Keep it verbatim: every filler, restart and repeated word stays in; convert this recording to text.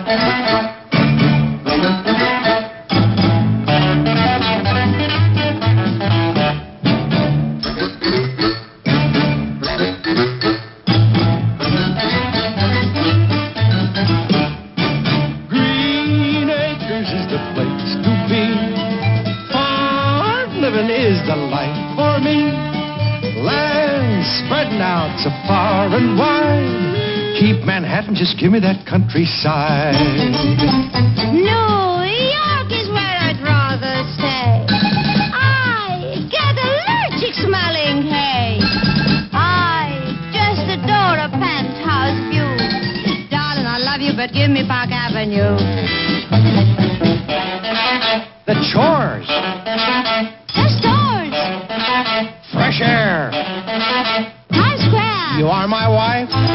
Green Acres is the place to be. Farm living is the life for me. Land spreading out so far and wide. Keep Manhattan, just give me that countryside. New York is where I'd rather stay. I get allergic smelling hay. I just adore a penthouse view. Darling, I love you, but give me Park Avenue. The chores, The stores. fresh air. Times Square. You are my wife.